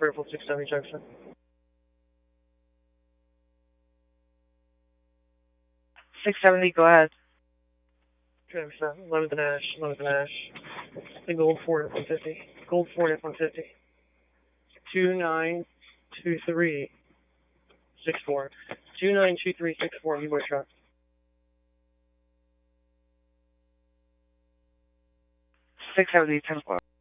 Fairfield 670 Junction. 670, go ahead. Travis 11th and Ash, 11th and Ash. The Gold Ford at 150. Gold Ford at 150. 292364. 292364, you boy truck. 670, 10 o'clock.